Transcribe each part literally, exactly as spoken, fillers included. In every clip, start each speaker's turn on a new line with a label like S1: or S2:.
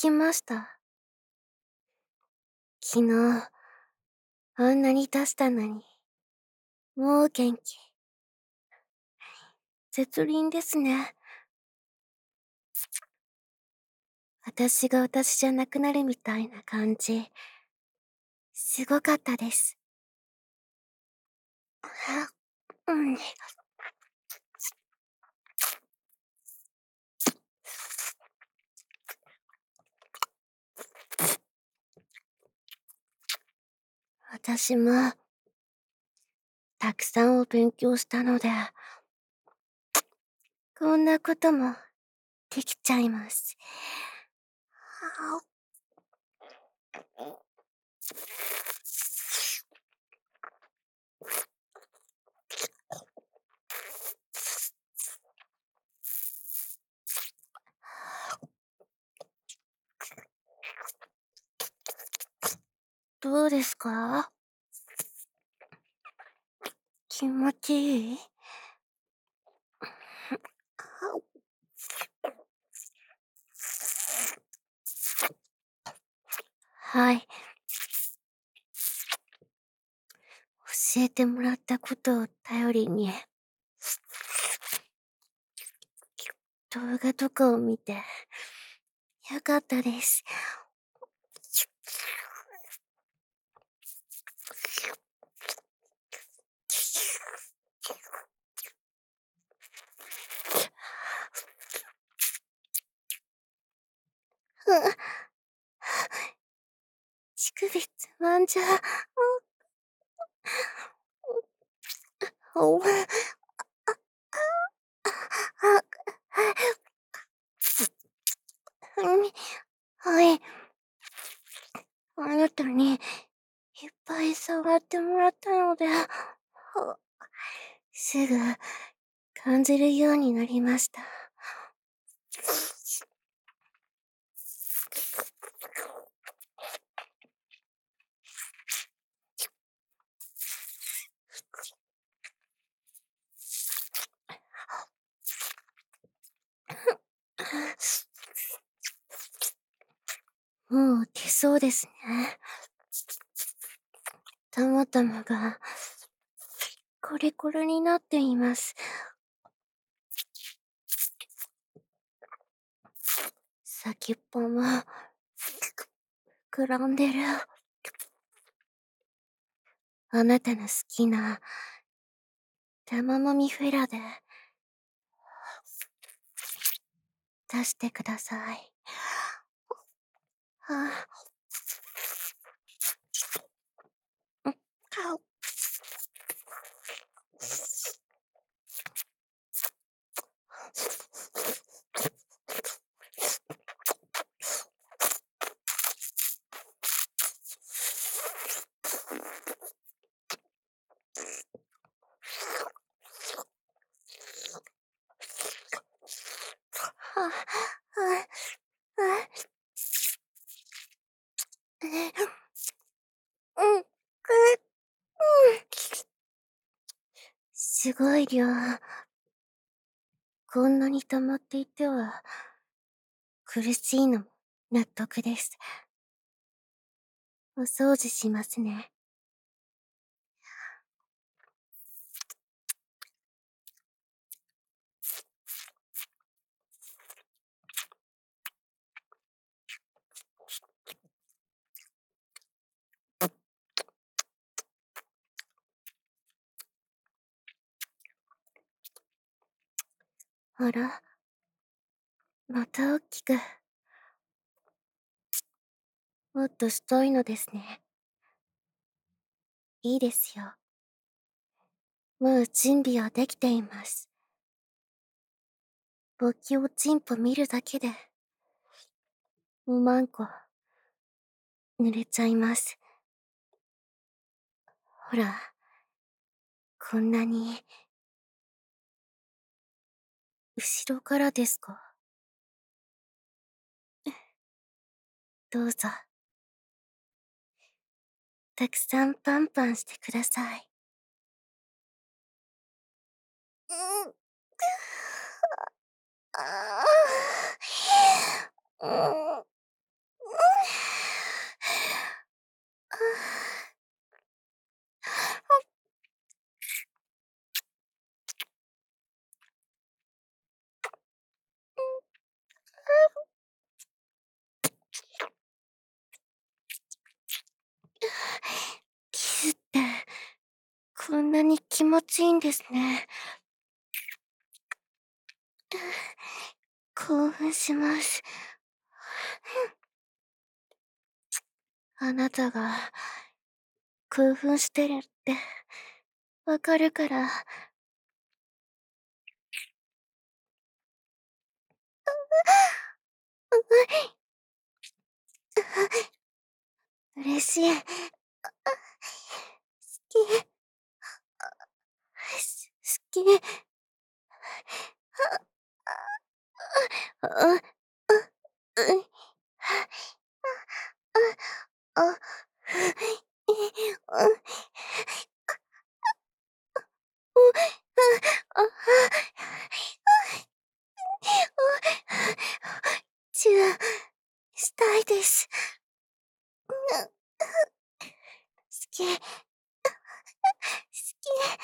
S1: きました。昨日、あんなに出したのに、もう元気。絶倫ですね。私が私じゃなくなるみたいな感じ。すごかったです。うん。私も、たくさんお勉強したので、こんなこともできちゃいます。どうですか？気持ちいい？はい。教えてもらったことを頼りに、動画とかを見て、よかったです。うん。乳首つまんじゃう。おわ、あ、うん、はい。あなたにいっぱい触ってもらったので、すぐ感じるようになりました。もう出そうですね。たまたまが、コリコリになっています。先っぽも、膨らんでる。あなたの好きな、玉もみフェラで、出してください。はあ、うん、かお。はあ、はあ、はあ。うん、く、うん。すごい量。こんなに溜まっていては、苦しいのも納得です。お掃除しますね。あら、またおっきく。もっと太いのですね。いいですよ。もう準備はできています。勃起をチンポ見るだけで、おまんこ、濡れちゃいます。ほら、こんなに、後ろからですか？どうぞ。たくさんパンパンしてください。うん。ああ。うん。 んなに気持ちいいんですね。興奮します。あなたが興奮してるってわかるから。嬉しい。好き。す好き。あ、あ、あ、うん。あ、あ、い、うん。お、あ、あ、チューしたいです。好き。好き。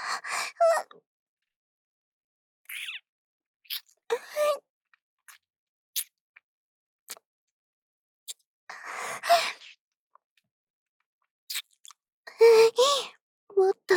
S1: もっと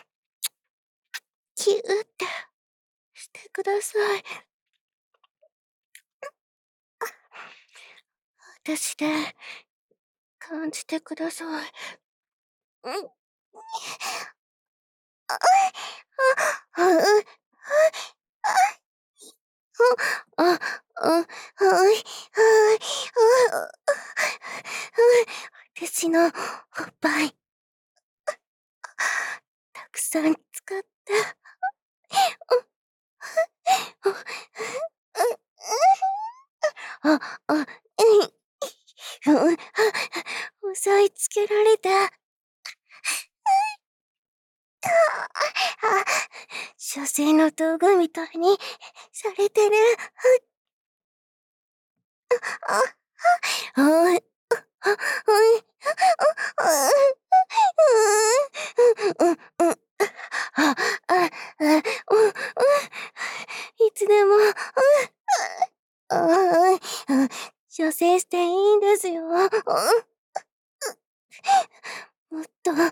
S1: キューってしてください。私で感じてください。うん。あ、あ、あ、うん、あ、あ、あ、あ、はい、はい、あ、あ、私のおっぱい、たくさん使って、あ、あ、うん、うん、押さえつけられた。あ、女性の道具みたいにされてる。あ、あ、あ、あ、うん、うん、うん、うん、あ、あ、あ、うん、うん、いつでも、うん、あ、うん、射精していいんですよ。うん、もっと、触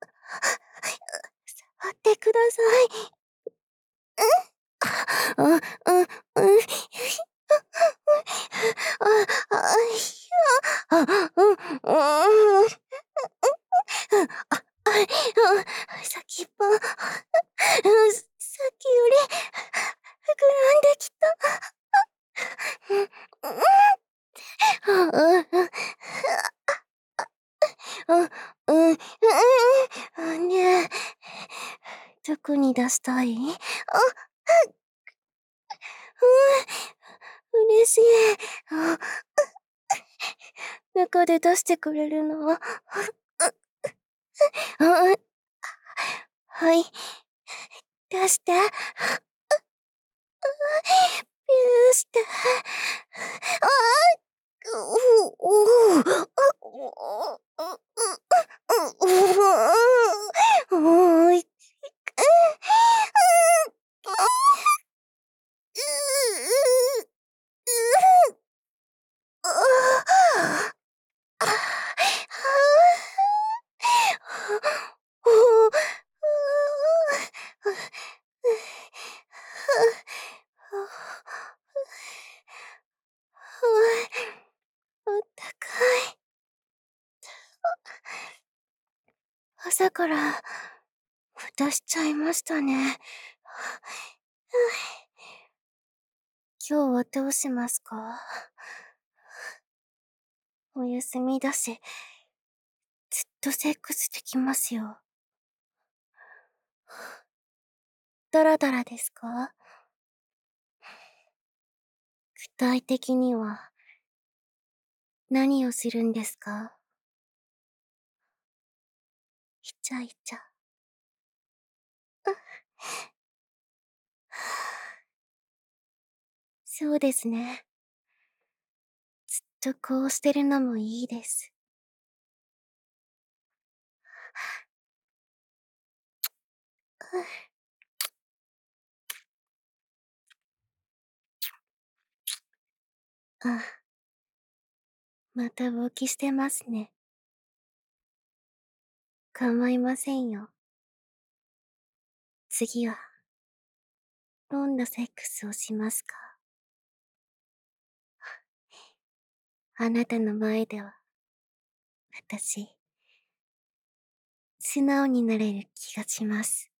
S1: ってください。うん、うん、うん、あ、あ、ひゃ、あ、うん、うん、あ、あ、うん、先っぽ、うん、さっきより膨らんできた。うん、うん、うん、うん、うん、うん、うん、ねえ、どこに出したい？あ、うん、嬉しい。あ、中で出してくれるの？うん、はい、出して。ピューして。ああ、うおお、あ、おお、おおい、あったかい。朝から出しちゃいましたね。今日はどうしますか？お休みだし、ずっとセックスできますよ。ダラダラですか？具体的には何をするんですか？イチャイチャ。そうですね。ずっとこうしてるのもいいです。あ、また勃起してますね。構いませんよ。 次は、どんなセックスをしますか？あなたの前では、私、素直になれる気がします。